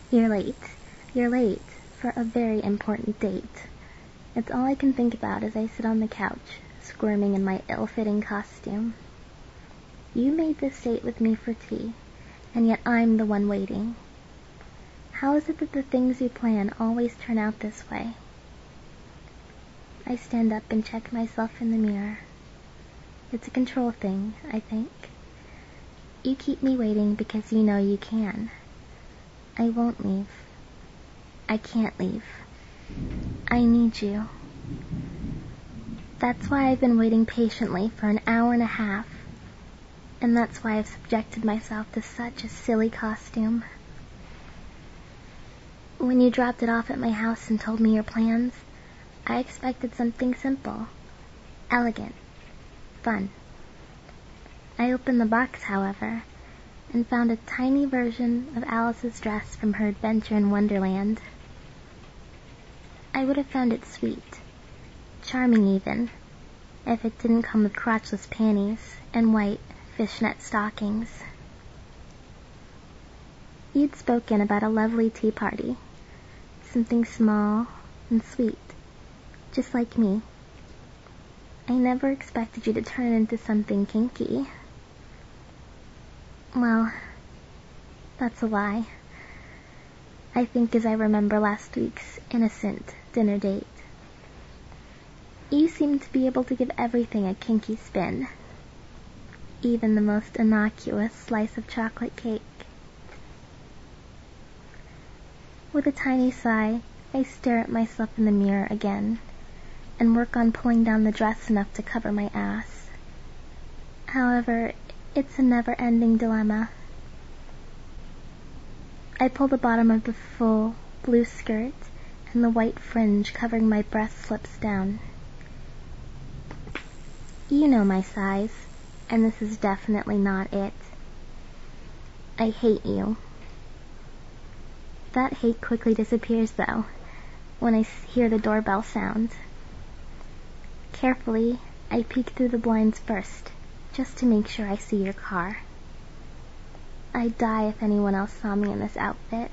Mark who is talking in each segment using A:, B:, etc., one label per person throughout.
A: You're late. You're late for a very important date. It's all I can think about as I sit on the couch, squirming in my ill-fitting costume. You made this date with me for tea, and yet I'm the one waiting. How is it that the things you plan always turn out this way? I stand up and check myself in the mirror. It's a control thing, I think. You keep me waiting because you know you can. I won't leave. I can't leave. I need you. That's why I've been waiting patiently for an hour and a half. And that's why I've subjected myself to such a silly costume. When you dropped it off at my house and told me your plans, I expected something simple, elegant, fun. I opened the box, however, and found a tiny version of Alice's dress from her adventure in Wonderland. I would have found it sweet, charming even, if it didn't come with crotchless panties and white fishnet stockings. You'd spoken about a lovely tea party, something small and sweet, just like me. I never expected you to turn it into something kinky. Well, that's a lie. I think as I remember last week's innocent dinner date. You seemed to be able to give everything a kinky spin, even the most innocuous slice of chocolate cake. With a tiny sigh, I stare at myself in the mirror again, and work on pulling down the dress enough to cover my ass. However, it's a never-ending dilemma. I pull the bottom of the full blue skirt, and the white fringe covering my breast slips down. You know my size, and this is definitely not it. I hate you. That hate quickly disappears, though, when I hear the doorbell sound. Carefully, I peek through the blinds first, just to make sure I see your car. I'd die if anyone else saw me in this outfit.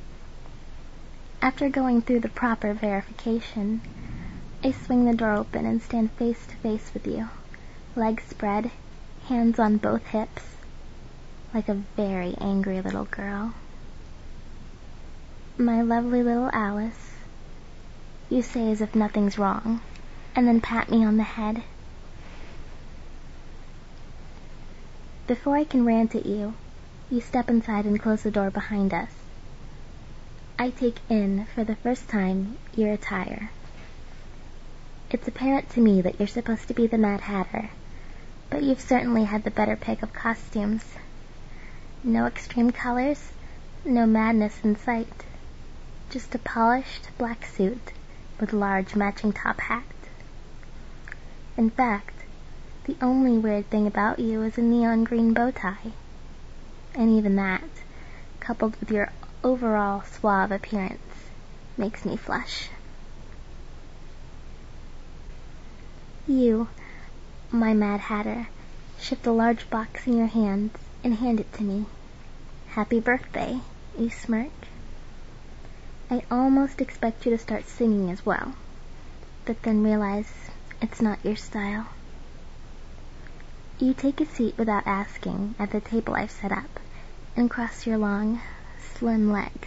A: After going through the proper verification, I swing the door open and stand face to face with you, legs spread, hands on both hips, like a very angry little girl. My lovely little Alice, you say as if nothing's wrong, and then pat me on the head. Before I can rant at you, you step inside and close the door behind us. I take in, for the first time, your attire. It's apparent to me that you're supposed to be the Mad Hatter, but you've certainly had the better pick of costumes. No extreme colors, no madness in sight. Just a polished black suit with large matching top hat. In fact, the only weird thing about you is a neon green bow tie. And even that, coupled with your overall suave appearance, makes me flush. You, my Mad Hatter, shift a large box in your hands and hand it to me. Happy birthday, you smirk. I almost expect you to start singing as well, but then realize it's not your style. You take a seat without asking at the table I've set up, and cross your long, slim legs.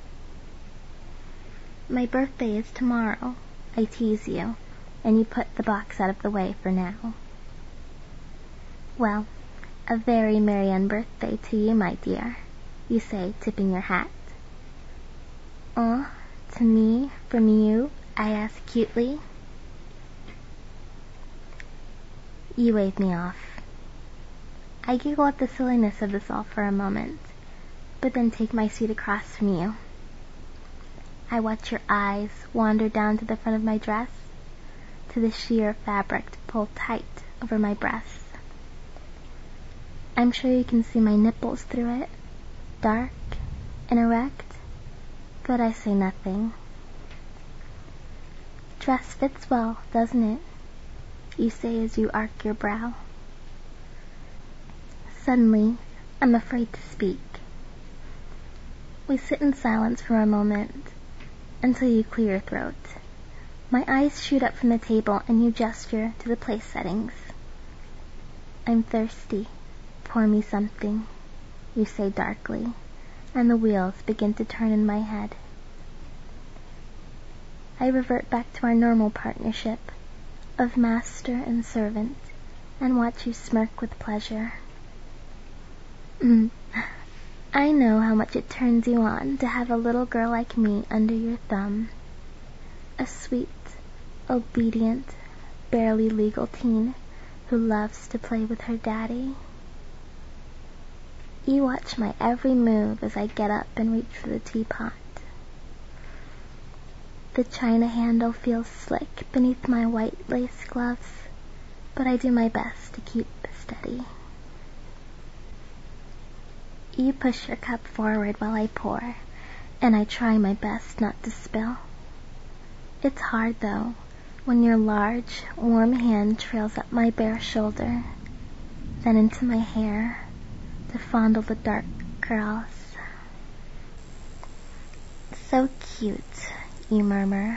A: My birthday is tomorrow, I tease you, and you put the box out of the way for now. Well, a very merry unbirthday to you, my dear, you say, tipping your hat. "Aw, to me, from you?" I ask cutely. You wave me off. I giggle at the silliness of this all for a moment, but then take my seat across from you. I watch your eyes wander down to the front of my dress, to the sheer fabric pulled tight over my breasts. I'm sure you can see my nipples through it, dark and erect, but I say nothing. Dress fits well, doesn't it? You say as you arc your brow. Suddenly, I'm afraid to speak. We sit in silence for a moment, until you clear your throat. My eyes shoot up from the table and you gesture to the place settings. I'm thirsty. Pour me something, you say darkly, and the wheels begin to turn in my head. I revert back to our normal partnership of master and servant and watch you smirk with pleasure. I know how much it turns you on to have a little girl like me under your thumb. A sweet, obedient, barely legal teen who loves to play with her daddy. You watch my every move as I get up and reach for the teapot. The china handle feels slick beneath my white lace gloves, but I do my best to keep steady. You push your cup forward while I pour, and I try my best not to spill. It's hard, though, when your large, warm hand trails up my bare shoulder, then into my hair to fondle the dark curls. So cute, you murmur.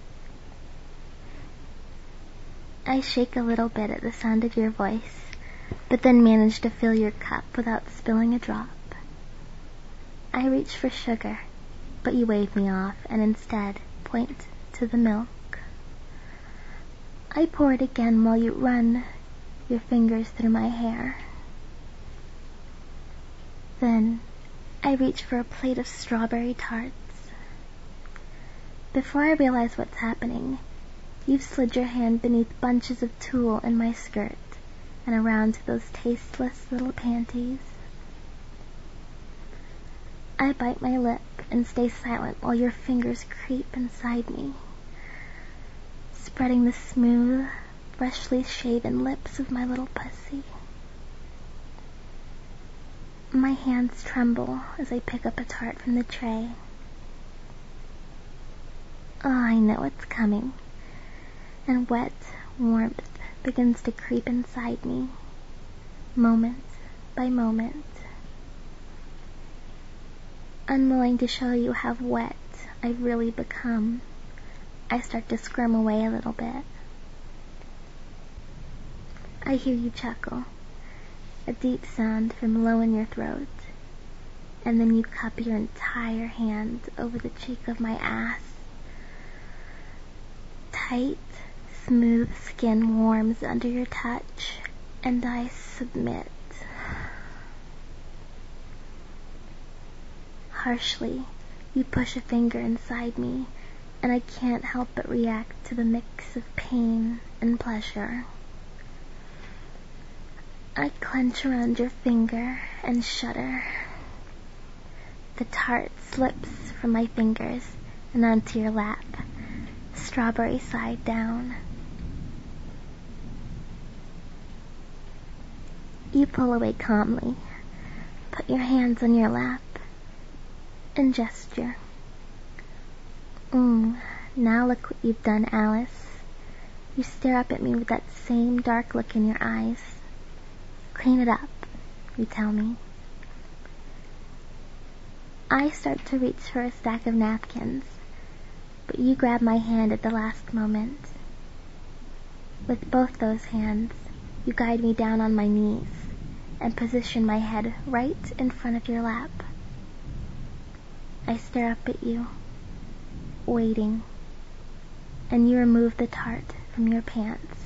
A: I shake a little bit at the sound of your voice, but then manage to fill your cup without spilling a drop. I reach for sugar, but you wave me off and instead point to the milk. I pour it again while you run your fingers through my hair. Then I reach for a plate of strawberry tarts. Before I realize what's happening, you've slid your hand beneath bunches of tulle in my skirt and around to those tasteless little panties. I bite my lip and stay silent while your fingers creep inside me, spreading the smooth, freshly shaven lips of my little pussy. My hands tremble as I pick up a tart from the tray. Oh, I know it's coming, and wet warmth begins to creep inside me, moment by moment. Unwilling to show you how wet I've really become, I start to squirm away a little bit. I hear you chuckle, a deep sound from low in your throat, and then you cup your entire hand over the cheek of my ass. Tight, smooth skin warms under your touch, and I submit. Harshly, you push a finger inside me, and I can't help but react to the mix of pain and pleasure. I clench around your finger and shudder. The tart slips from my fingers and onto your lap, strawberry side down. You pull away calmly, put your hands on your lap, and gesture. Now look what you've done, Alice. You stare up at me with that same dark look in your eyes. Clean it up, you tell me. I start to reach for a stack of napkins, but you grab my hand at the last moment. With both those hands, you guide me down on my knees and position my head right in front of your lap. I stare up at you, waiting, and you remove the tart from your pants.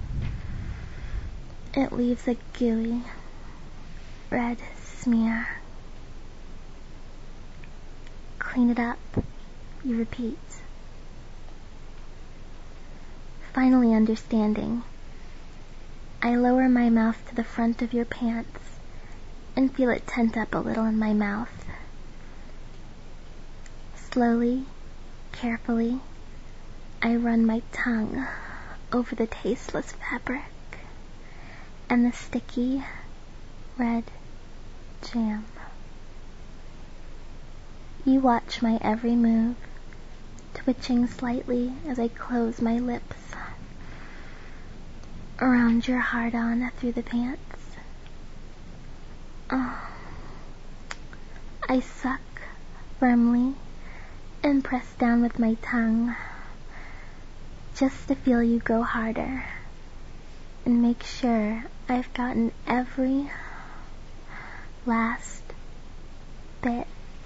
A: It leaves a gooey, red smear. Clean it up, you repeat. Finally understanding, I lower my mouth to the front of your pants and feel it tent up a little in my mouth. Slowly, carefully, I run my tongue over the tasteless fabric and the sticky, red jam. You watch my every move, twitching slightly as I close my lips around your hard-on through the pants. I suck firmly and press down with my tongue, just to feel you grow harder and make sure I've gotten every last bit.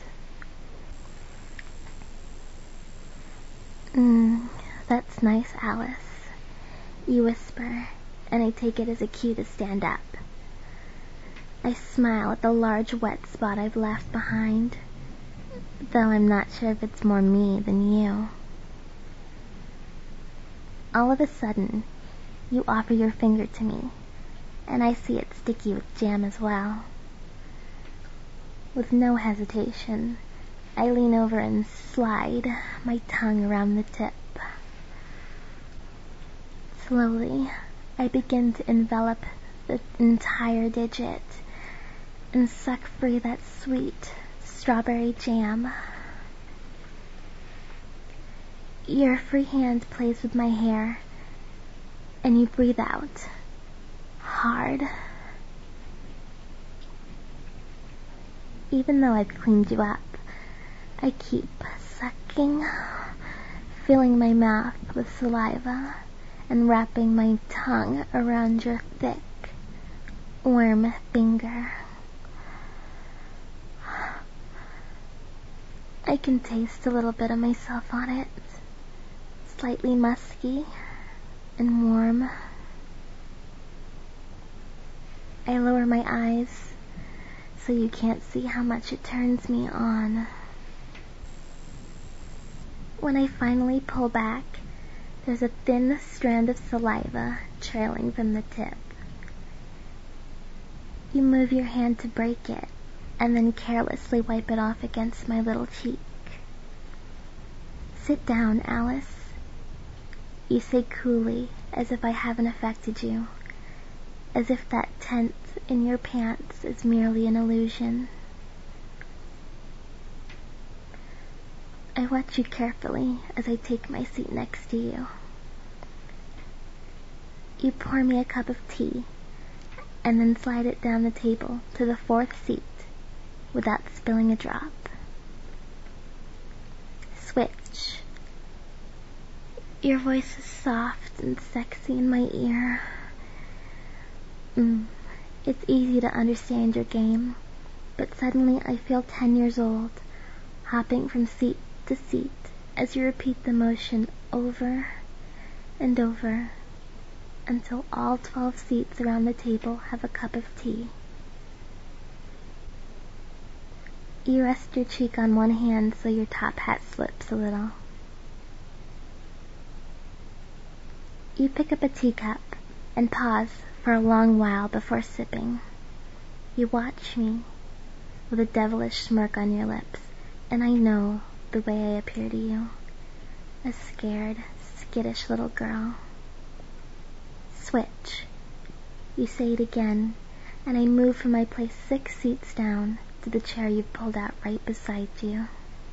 A: That's nice, Alice, you whisper, and I take it as a cue to stand up. I smile at the large wet spot I've left behind, though I'm not sure if it's more me than you. All of a sudden, you offer your finger to me, and I see it sticky with jam as well. With no hesitation, I lean over and slide my tongue around the tip. Slowly, I begin to envelop the entire digit and suck free that sweet strawberry jam. Your free hand plays with my hair, and you breathe out, hard. Even though I've cleaned you up, I keep sucking, filling my mouth with saliva, and wrapping my tongue around your thick, warm finger. I can taste a little bit of myself on it, slightly musky and warm. I lower my eyes so you can't see how much it turns me on. When I finally pull back, there's a thin strand of saliva trailing from the tip. You move your hand to break it, and then carelessly wipe it off against my little cheek. Sit down, Alice, you say coolly, as if I haven't affected you, as if that tent in your pants is merely an illusion. I watch you carefully as I take my seat next to you. You pour me a cup of tea, and then slide it down the table to the fourth seat without spilling a drop. Switch. Your voice is soft and sexy in my ear. It's easy to understand your game, but suddenly I feel 10 years old, hopping from seat to seat as you repeat the motion over and over until all 12 seats around the table have a cup of tea. You rest your cheek on one hand so your top hat slips a little. You pick up a teacup and pause for a long while before sipping. You watch me with a devilish smirk on your lips, and I know the way I appear to you, a scared, skittish little girl. Switch. You say it again, and I move from my place 6 seats down to the chair you've pulled out right beside you.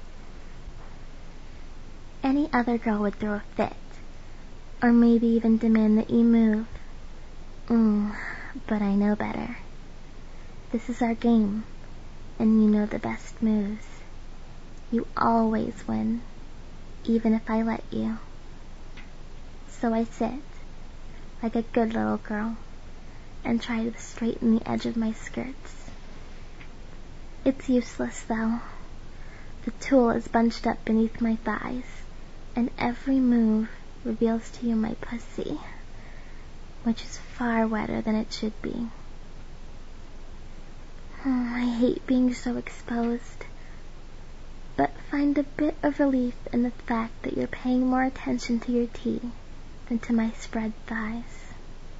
A: Any other girl would throw a fit, or maybe even demand that you move. But I know better. This is our game, and you know the best moves. You always win, even if I let you. So I sit, like a good little girl, and try to straighten the edge of my skirts. It's useless, though. The tulle is bunched up beneath my thighs, and every move reveals to you my pussy, which is far wetter than it should be. I hate being so exposed, but find a bit of relief in the fact that you're paying more attention to your tea than to my spread thighs.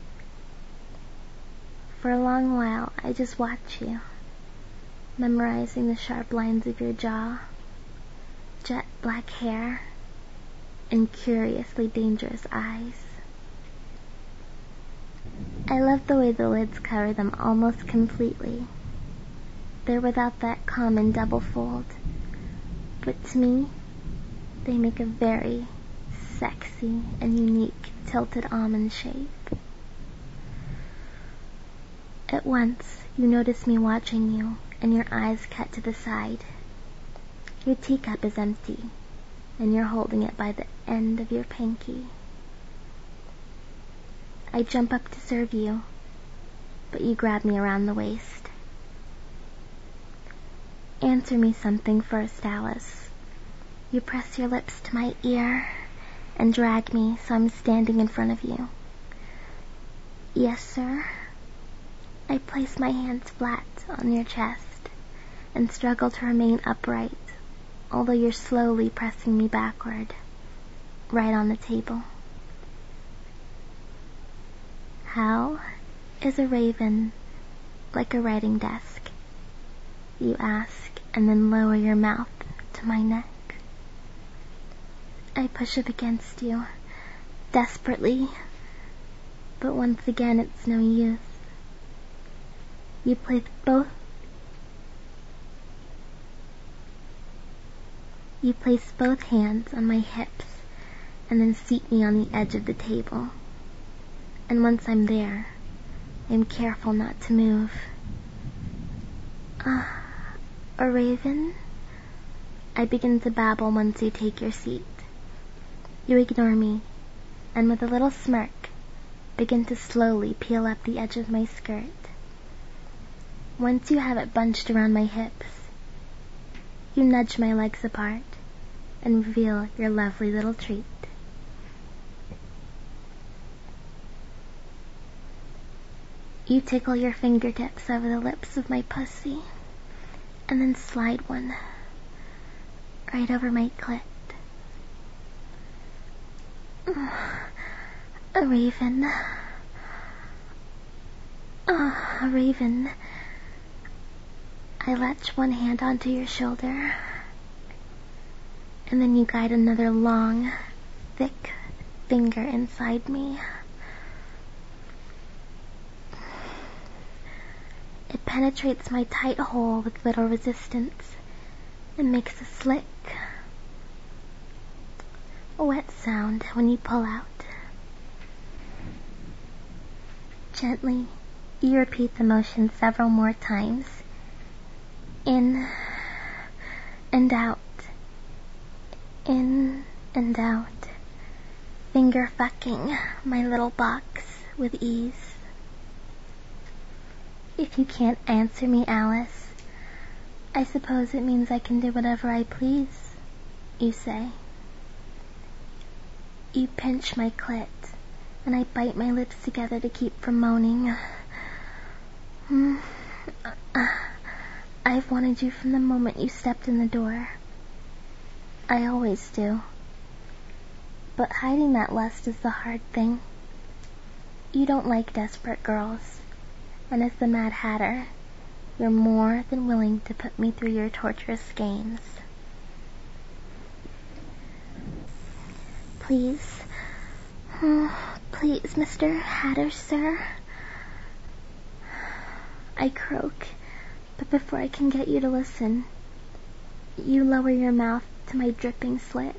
A: For a long while, I just watch you, memorizing the sharp lines of your jaw, jet black hair, and curiously dangerous eyes. I love the way the lids cover them almost completely. They're without that common double fold, but to me, they make a very sexy and unique tilted almond shape. At once, you notice me watching you, and your eyes cut to the side. Your teacup is empty, and you're holding it by the end of your pinky. I jump up to serve you, but you grab me around the waist. Answer me something first, Alice. You press your lips to my ear and drag me so I'm standing in front of you. Yes, sir. I place my hands flat on your chest and struggle to remain upright, although you're slowly pressing me backward, right on the table. How is a raven like a writing desk? You ask, and then lower your mouth to my neck. I push up against you, desperately, but once again it's no use. You place both hands on my hips and then seat me on the edge of the table. And once I'm there, I'm careful not to move. A raven? I begin to babble once you take your seat. You ignore me, and with a little smirk, begin to slowly peel up the edge of my skirt. Once you have it bunched around my hips, you nudge my legs apart and reveal your lovely little treat. You tickle your fingertips over the lips of my pussy, and then slide one right over my clit. A raven. A raven. I latch one hand onto your shoulder, and then you guide another long, thick finger inside me. It penetrates my tight hole with little resistance and makes a slick, wet sound when you pull out. Gently, you repeat the motion several more times. In and out. In and out. Finger fucking my little box with ease. If you can't answer me, Alice, I suppose it means I can do whatever I please, you say. You pinch my clit, and I bite my lips together to keep from moaning. I've wanted you from the moment you stepped in the door. I always do. But hiding that lust is the hard thing. You don't like desperate girls, and as the Mad Hatter, you're more than willing to put me through your torturous games. Please, please, Mr. Hatter, sir. I croak, but before I can get you to listen, you lower your mouth to my dripping slit.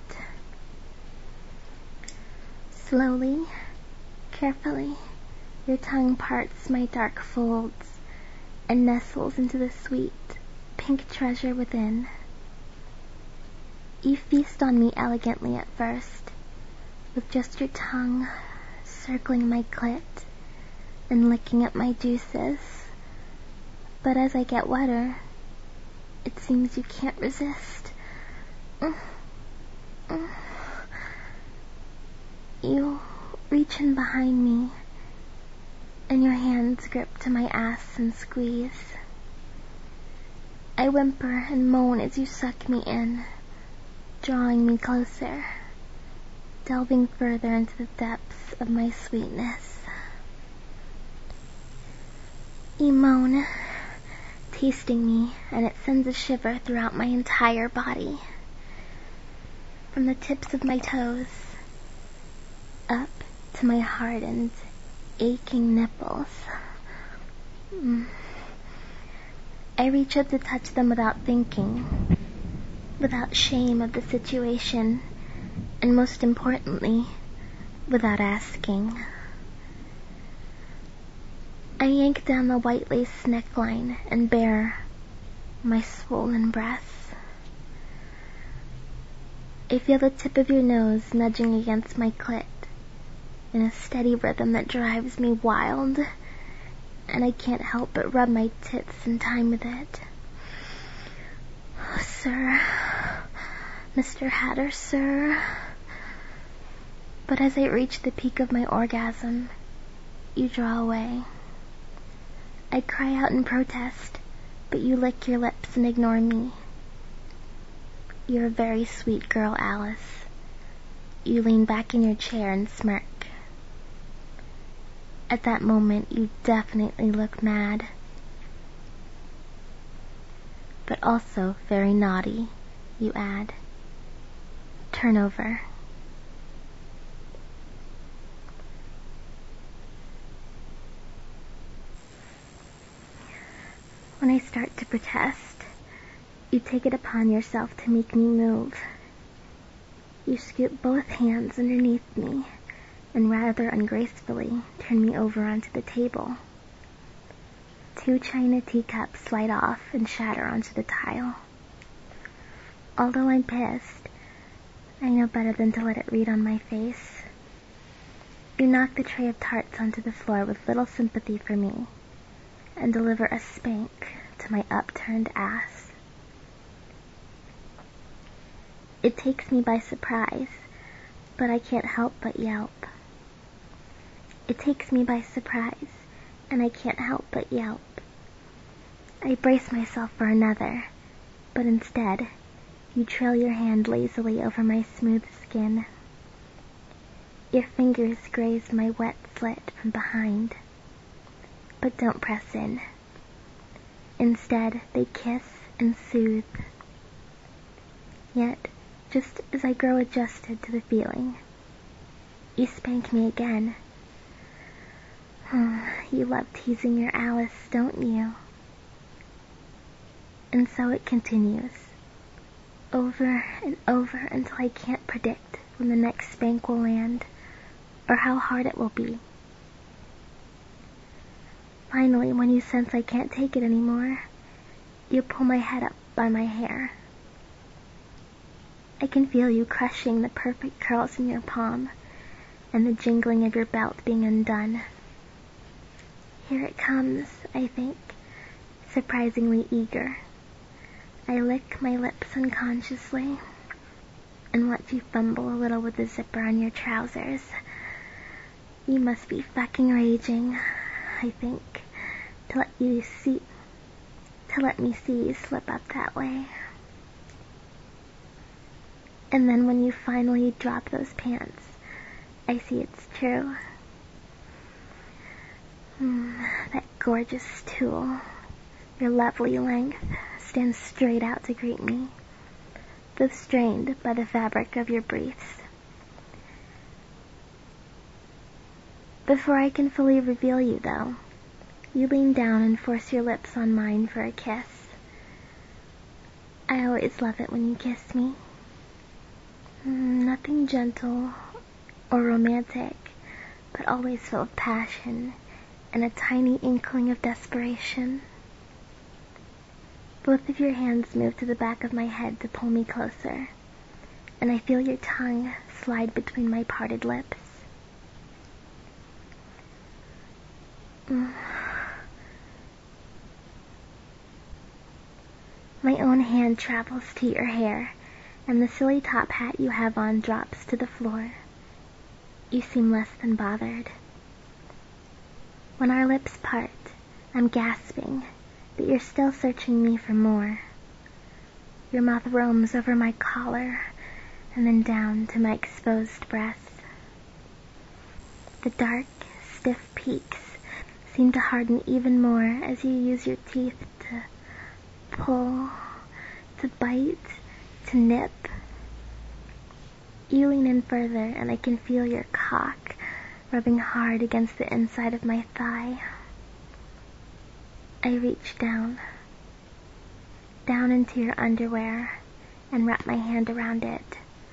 A: Slowly, carefully, your tongue parts my dark folds and nestles into the sweet, pink treasure within. You feast on me elegantly at first, with just your tongue circling my clit and licking at my juices. But as I get wetter, it seems you can't resist. You reach in behind me, and your hands grip to my ass and squeeze. I whimper and moan as you suck me in, drawing me closer, delving further into the depths of my sweetness. You moan, tasting me, and it sends a shiver throughout my entire body. From the tips of my toes, up to my hardened, aching nipples. I reach up to touch them without thinking, without shame of the situation, and most importantly, without asking. I yank down the white lace neckline and bare my swollen breasts. I feel the tip of your nose nudging against my clit in a steady rhythm that drives me wild, and I can't help but rub my tits in time with it. Sir, Mr. Hatter, sir. But as I reach the peak of my orgasm, you draw away. I cry out in protest, but you lick your lips and ignore me. You're a very sweet girl, Alice. You lean back in your chair and smirk. At that moment, you definitely look mad. But also very naughty, you add. Turn over. When I start to protest, you take it upon yourself to make me move. You scoop both hands underneath me and rather ungracefully turn me over onto the table. 2 china teacups slide off and shatter onto the tile. Although I'm pissed, I know better than to let it read on my face. You knock the tray of tarts onto the floor with little sympathy for me and deliver a spank to my upturned ass. It takes me by surprise, but I can't help but yelp. It takes me by surprise, and I can't help but yelp. I brace myself for another, but instead, you trail your hand lazily over my smooth skin. Your fingers graze my wet slit from behind, but don't press in. Instead, they kiss and soothe. Yet, just as I grow adjusted to the feeling, you spank me again. You love teasing your Alice, don't you? And so it continues, over and over until I can't predict when the next spank will land, or how hard it will be. Finally, when you sense I can't take it anymore, you pull my head up by my hair. I can feel you crushing the perfect curls in your palm, and the jingling of your belt being undone. Here it comes, I think, surprisingly eager. I lick my lips unconsciously, and watch you fumble a little with the zipper on your trousers. You must be fucking raging, I think, to let me see you slip up that way. And then when you finally drop those pants, I see it's true. That gorgeous tool, your lovely length, stands straight out to greet me, though strained by the fabric of your briefs. Before I can fully reveal you, though, you lean down and force your lips on mine for a kiss. I always love it when you kiss me. Nothing gentle or romantic, but always full of passion and a tiny inkling of desperation. Both of your hands move to the back of my head to pull me closer, and I feel your tongue slide between my parted lips. My own hand travels to your hair, and the silly top hat you have on drops to the floor. You seem less than bothered. When our lips part, I'm gasping, but you're still searching me for more. Your mouth roams over my collar, and then down to my exposed breasts. The dark, stiff peaks seem to harden even more as you use your teeth to pull, to bite, to nip. You lean in further, and I can feel your cock rubbing hard against the inside of my thigh. I reach down into your underwear, and wrap my hand around it.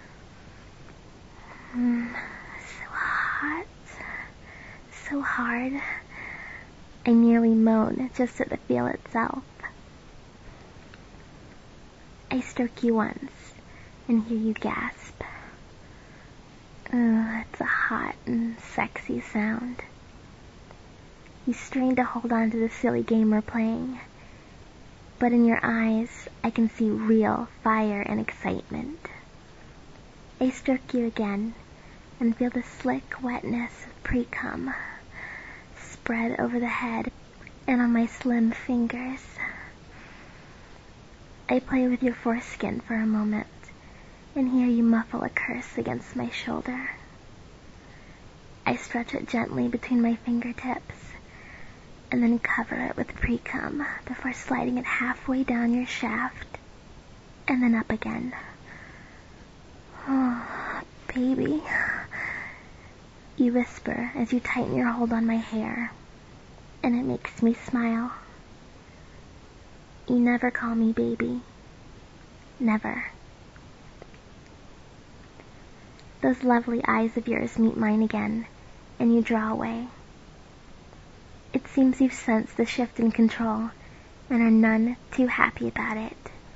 A: So hot, so hard. I nearly moan just at the feel itself. I stroke you once, and hear you gasp. It's a hot and sexy sound. You strain to hold on to the silly game we're playing, but in your eyes I can see real fire and excitement. I stroke you again and feel the slick wetness of pre-cum spread over the head and on my slim fingers. I play with your foreskin for a moment and hear you muffle a curse against my shoulder. I stretch it gently between my fingertips and then cover it with pre-cum before sliding it halfway down your shaft and then up again. Oh, baby, you whisper as you tighten your hold on my hair, and it makes me smile. You never call me baby. Never. Those lovely eyes of yours meet mine again, and you draw away. It seems you've sensed the shift in control and are none too happy about it.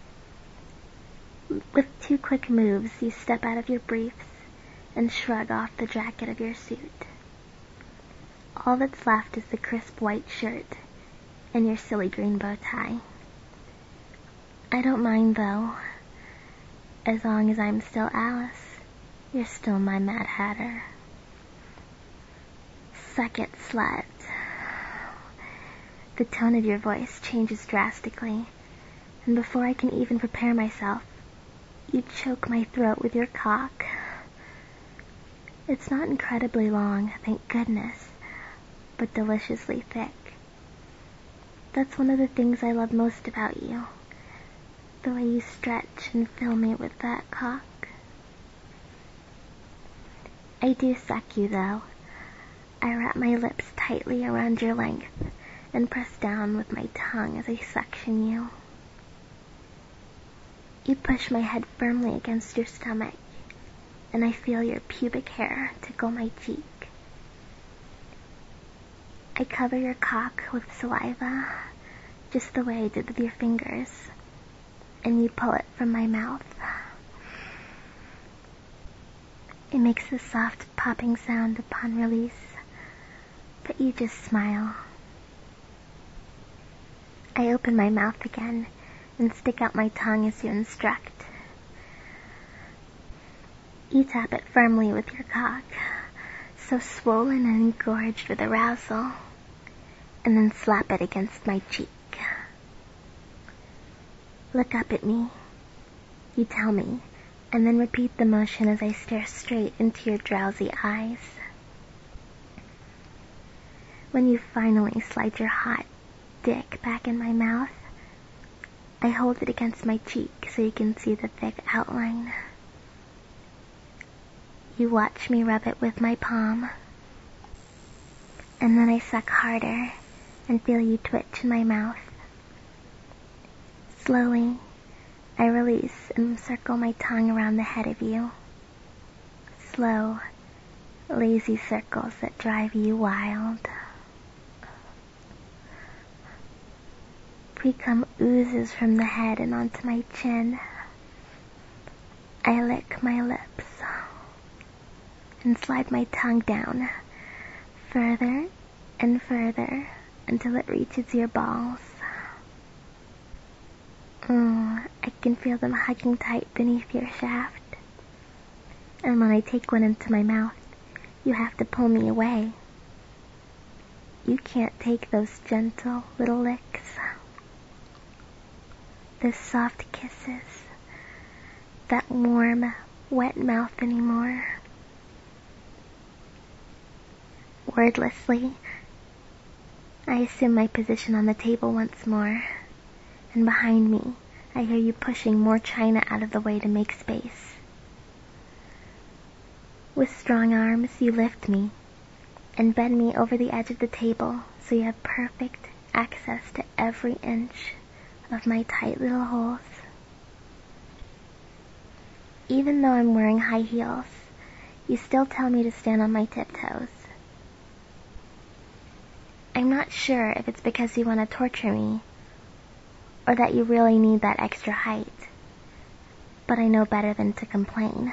A: With 2 quick moves, you step out of your briefs and shrug off the jacket of your suit. All that's left is the crisp white shirt and your silly green bow tie. I don't mind, though. As long as I'm still Alice, you're still my Mad Hatter. Suck it, slut. The tone of your voice changes drastically, and before I can even prepare myself, you choke my throat with your cock. It's not incredibly long, thank goodness, but deliciously thick. That's one of the things I love most about you, the way you stretch and fill me with that cock. I do suck you, though. I wrap my lips tightly around your length and press down with my tongue as I suction you. You push my head firmly against your stomach, and I feel your pubic hair tickle my cheek. I cover your cock with saliva, just the way I did with your fingers, and you pull it from my mouth. It makes a soft popping sound upon release, but you just smile. I open my mouth again and stick out my tongue as you instruct. You tap it firmly with your cock, so swollen and engorged with arousal, and then slap it against my cheek. Look up at me, you tell me, and then repeat the motion as I stare straight into your drowsy eyes. When you finally slide your hot dick back in my mouth, I hold it against my cheek so you can see the thick outline. You watch me rub it with my palm, and then I suck harder and feel you twitch in my mouth. Slowly, I release and circle my tongue around the head of you. Slow, lazy circles that drive you wild. Pre-cum oozes from the head and onto my chin. I lick my lips and slide my tongue down further and further until it reaches your balls. I can feel them hugging tight beneath your shaft. And when I take one into my mouth, you have to pull me away. You can't take those gentle little licks, those soft kisses, that warm, wet mouth anymore. Wordlessly, I assume my position on the table once more, and behind me, I hear you pushing more china out of the way to make space. With strong arms, you lift me and bend me over the edge of the table so you have perfect access to every inch of my tight little holes. Even though I'm wearing high heels, you still tell me to stand on my tiptoes. I'm not sure if it's because you want to torture me, or that you really need that extra height. but I know better than to complain.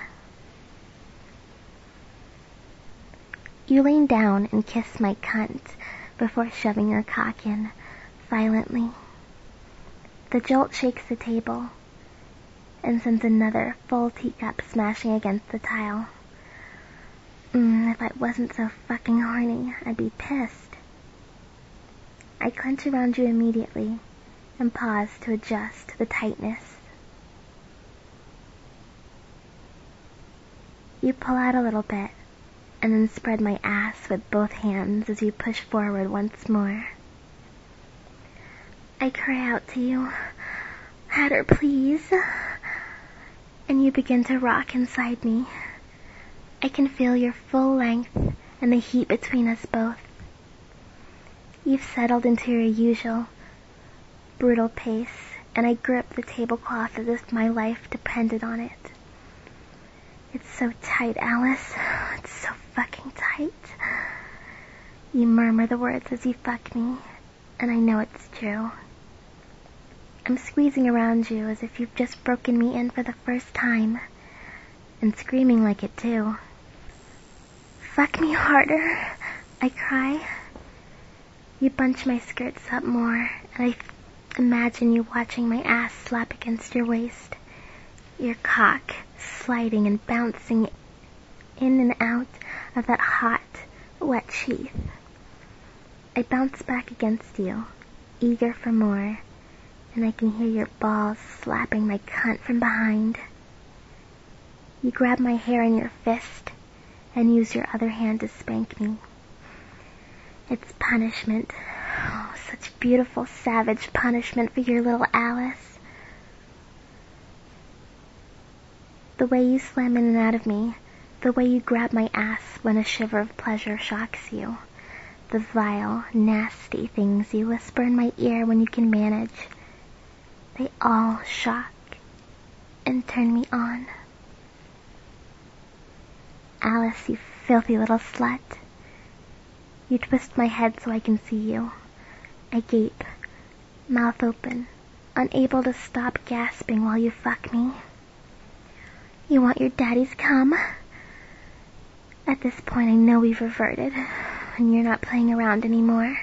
A: You lean down and kiss my cunt before shoving your cock in, violently. The jolt shakes the table and sends another full teacup smashing against the tile. If I wasn't so fucking horny, I'd be pissed. I clench around you immediately and pause to adjust the tightness. You pull out a little bit and then spread my ass with both hands as you push forward once more. I cry out to you, "Hatter, please," and you begin to rock inside me. I can feel your full length and the heat between us both. You've settled into your usual, brutal pace, and I grip the tablecloth as if my life depended on it. It's so tight, Alice. It's so fucking tight. You murmur the words as you fuck me, and I know it's true. I'm squeezing around you as if you've just broken me in for the first time, and screaming like it too. "Fuck me harder," I cry. You bunch my skirts up more, and I imagine you watching my ass slap against your waist, your cock sliding and bouncing in and out of that hot, wet sheath. I bounce back against you, eager for more, and I can hear your balls slapping my cunt from behind. You grab my hair in your fist and use your other hand to spank me. It's punishment. Oh, such beautiful, savage punishment for your little Alice. The way you slam in and out of me, the way you grab my ass when a shiver of pleasure shocks you, the vile, nasty things you whisper in my ear when you can manage, they all shock and turn me on. Alice, you filthy little slut. You twist my head so I can see you. I gape, mouth open, unable to stop gasping while you fuck me. You want your daddy's cum? At this point I know we've reverted, and you're not playing around anymore.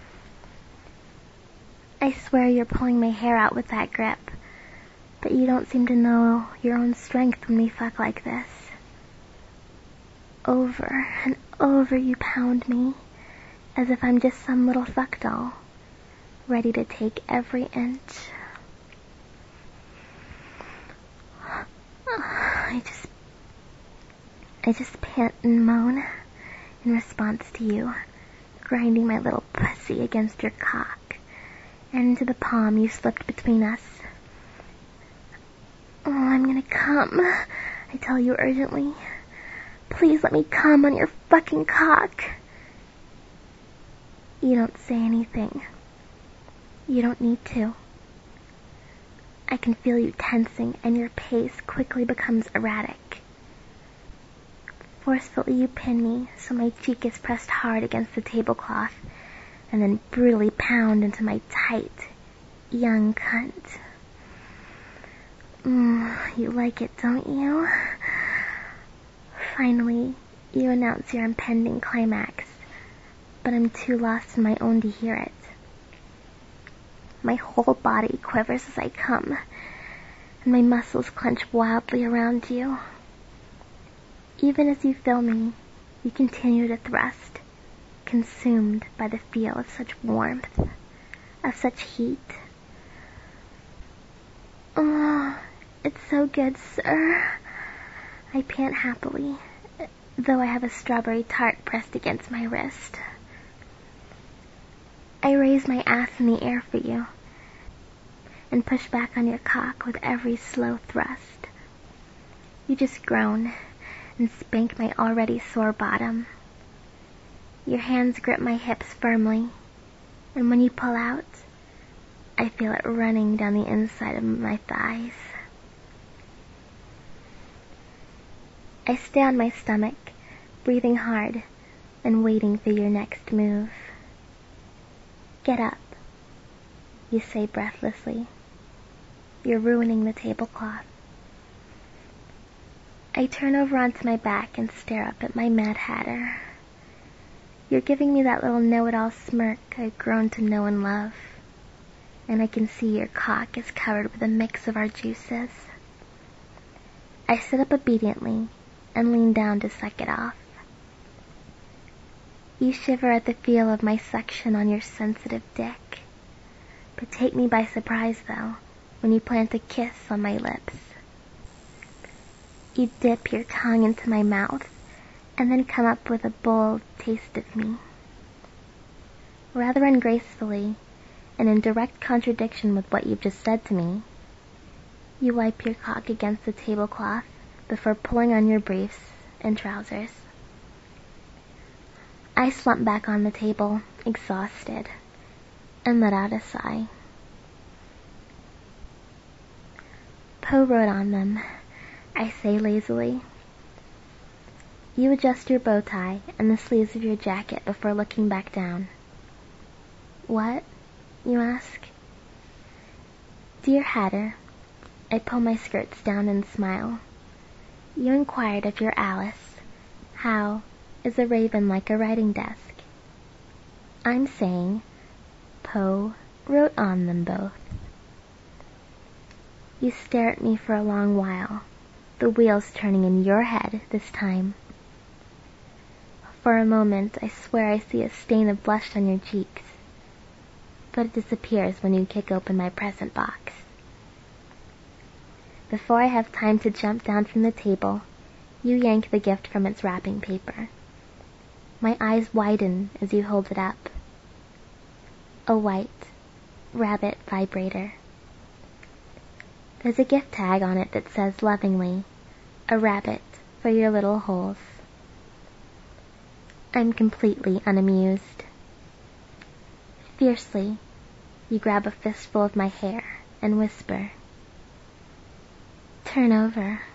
A: I swear you're pulling my hair out with that grip, but you don't seem to know your own strength when we fuck like this. Over and over you pound me, as if I'm just some little fuck doll, ready to take every inch. I just pant and moan in response to you, grinding my little pussy against your cock and into the palm you slipped between us. "Oh, I'm gonna come," I tell you urgently. "Please let me come on your fucking cock." You don't say anything. You don't need to. I can feel you tensing, and your pace quickly becomes erratic. Forcefully you pin me so my cheek is pressed hard against the tablecloth, and then brutally pound into my tight, young cunt. You like it, don't you? Finally, you announce your impending climax, but I'm too lost in my own to hear it. My whole body quivers as I come, and my muscles clench wildly around you. Even as you fill me, you continue to thrust, consumed by the feel of such warmth, of such heat. "Oh, it's so good, sir," I pant happily, though I have a strawberry tart pressed against my wrist. I raise my ass in the air for you, and push back on your cock with every slow thrust. You just groan and spank my already sore bottom. Your hands grip my hips firmly, and when you pull out, I feel it running down the inside of my thighs. I stay on my stomach, breathing hard and waiting for your next move. "Get up," you say breathlessly. "You're ruining the tablecloth." I turn over onto my back and stare up at my Mad Hatter. You're giving me that little know-it-all smirk I've grown to know and love, and I can see your cock is covered with a mix of our juices. I sit up obediently and lean down to suck it off. You shiver at the feel of my suction on your sensitive dick, but take me by surprise, though, when you plant a kiss on my lips. You dip your tongue into my mouth and then come up with a bold taste of me. Rather ungracefully, and in direct contradiction with what you've just said to me, you wipe your cock against the tablecloth before pulling on your briefs and trousers. I slump back on the table, exhausted, and let out a sigh. Poe wrote on them, I say lazily. You adjust your bow tie and the sleeves of your jacket before looking back down. What? You ask. Dear Hatter, I pull my skirts down and smile. You inquired of your Alice, how is a raven like a writing desk? I'm saying, Poe wrote on them both. You stare at me for a long while, the wheels turning in your head this time. For a moment I swear I see a stain of blush on your cheeks, but it disappears when you kick open my present box. Before I have time to jump down from the table, you yank the gift from its wrapping paper. My eyes widen as you hold it up. A white rabbit vibrator. There's a gift tag on it that says lovingly, a rabbit for your little holes. I'm completely unamused. Fiercely, you grab a fistful of my hair and whisper, Turn over.